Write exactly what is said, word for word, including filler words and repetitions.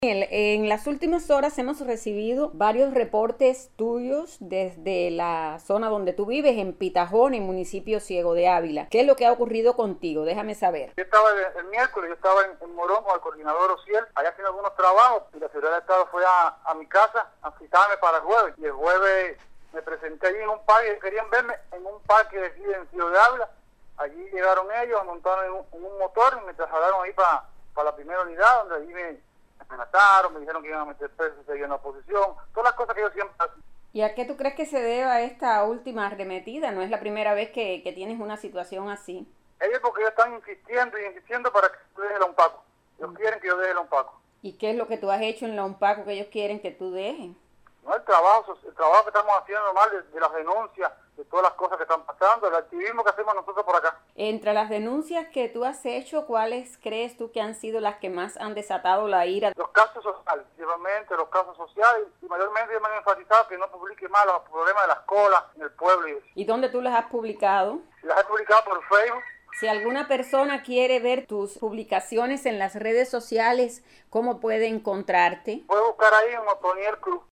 Daniel, en las últimas horas hemos recibido varios reportes tuyos desde la zona donde tú vives, en Pitajón, en municipio Ciego de Ávila. ¿Qué es lo que ha ocurrido contigo? Déjame saber. Yo estaba el, el miércoles, yo estaba en, en Morón con el coordinador Ociel, allá haciendo algunos trabajos, y la Seguridad del Estado fue a, a mi casa a citarme para el jueves, y el jueves me presenté allí en un parque, querían verme en un parque de aquí en Ciego de Ávila. Allí llegaron ellos, me montaron en un, en un motor y me trasladaron ahí para, para la primera unidad, donde allí me amenazaron, me dijeron que iban a meter presos si seguían en la oposición, todas las cosas que yo siempre hacía. ¿Y a qué tú crees que se deba esta última arremetida? No es la primera vez que, que tienes una situación así. Ellos porque ellos están insistiendo y insistiendo para que yo deje la UNPACO. Ellos mm. quieren que yo deje la UNPACO. ¿Y qué es lo que tú has hecho en la UNPACO que ellos quieren que tú dejes? No, el trabajo, el trabajo que estamos haciendo normal de, de las denuncias, de todas las cosas que están pasando, el activismo que hacemos nosotros por acá. Entre las denuncias que tú has hecho, ¿cuáles crees tú que han sido las que más han desatado la ira? Los casos sociales, principalmente los casos sociales, y mayormente me han enfatizado que no publique más los problemas de las colas en el pueblo. Y, ¿Y dónde tú las has publicado? Las he publicado por Facebook. Si alguna persona quiere ver tus publicaciones en las redes sociales, ¿cómo puede encontrarte? Puede buscar ahí en Otoniel Cruz.